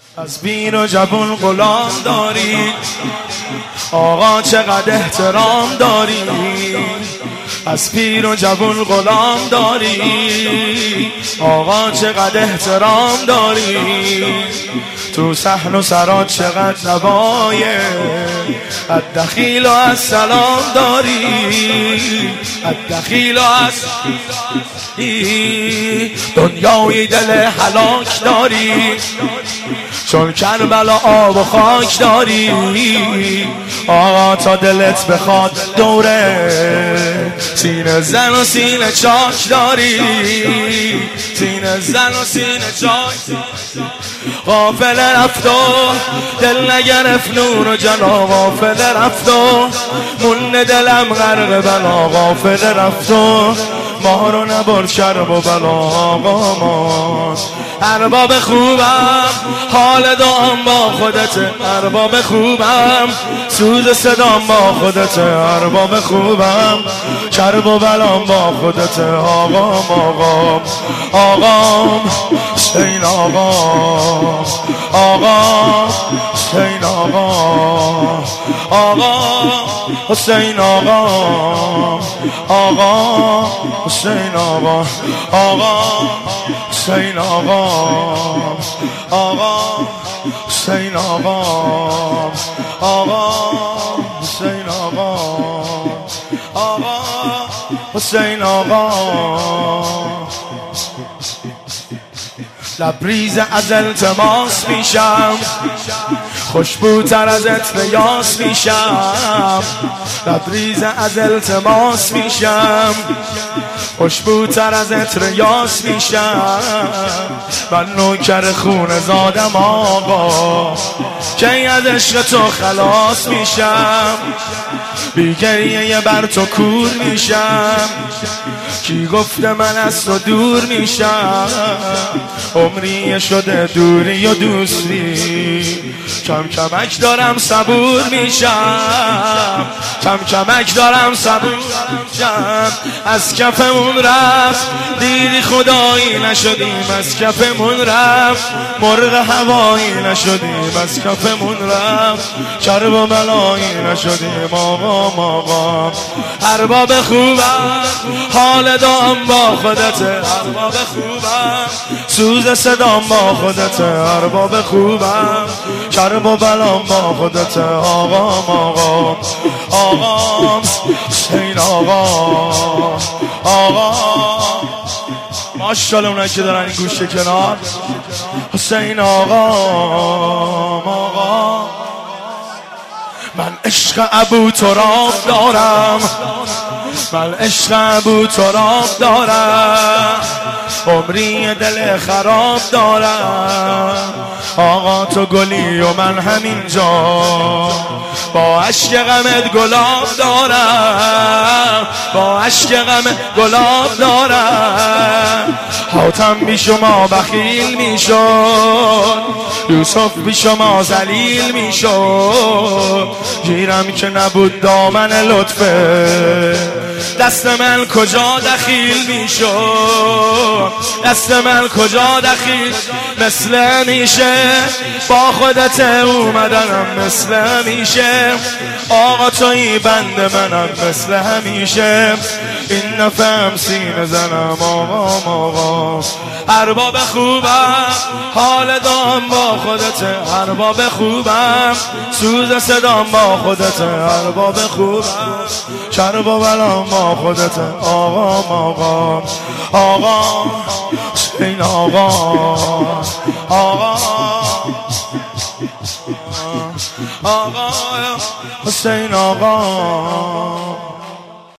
از بین و جوون غلام داری آقا، چقدر احترام داری. از پیر و جوون غلام داری آقا، چقدر احترام داری. تو صحن و سرات چقدر نوایه، از دخیل و از سلام داری، از دخیل و از دنیای دل هلاک داری، چون کربلا آب و خاک داری. آقا تا دلت بخواد دوره سینه زن و سینه چاک داری، سینه زن و سینه چاک. غافل رفت و دل نگرفت نور و جنا، غافل رفت و مون دلم غرق بلا، غافل رفت و ما رو نبرد شرب و بلا. آقا ما ارباب خوبم، حال دام با خودته، ارباب خوبم، سوز صدام با خودته، ارباب خوبم، شرب و بلام با خودته. آقام آقام آقام حسین آقام، آقام حسین آقام، آقام حسین آقام، آقام حسین آقام، آقام حسین آقام، آقام حسین آقام، آقام حسین آقام، آقام حسین آقام. لبریز از التماس میشم، خوشبوتر از اتریاس میشم. لبریز از التماس میشم، خوشبوتر از اتریاس میشم. من نوکر خونه زادم آقا، کی از عشق تو خلاص میشم. بی گریه بر تو کور میشم، کی گفته من از تو دور میشم. عمری شده دوری و دوستی، کم کمک دارم صبور میشم، کم کمک دارم صبور میشم. از کفمون رفت دیدی خدایی نشدیم، از کفمون رفت مرغ هوایی نشدیم، از کفمون رفت کرب و بلایی نشدیم. آقام آقام ارباب خوبم، حال دام با خودته، ارباب خوبم، سوز صدام با خودته، ارباب خوبم، کرب و بلام با خودته. آقام آقام آقام حسین آقام، آقام ماشاءالله اونایی که دارن این گوشه کنار. حسین آقام آقام. من عشق ابو تراب دارم، من عشق ابو تراب دارم، عمری دل خراب دارم. آقا تو گلی و من همینجا، با عشق غمت گلاب دارم، با عشق غمت گلاب دارم. حاتم بی شما بخیل میشد، یوسف بی شما ذلیل میشد. گیرم که نبود دامن لطفه، دست من کجا دخیل میشد، دست من کجا دخیل. مثل میشه با خودت اومدنم، مثل میشه آقا توی بند منم، مثل همیشه این نفهم سینه زنم. آقام آقام ارباب خوبم، حال دام با خودته، ارباب خوبم، سوز صدام با خودته، ارباب خوبم، شرب و بلام با خودته. آقام آقام آقام حسین آقام، آقام آقام حسین آقام.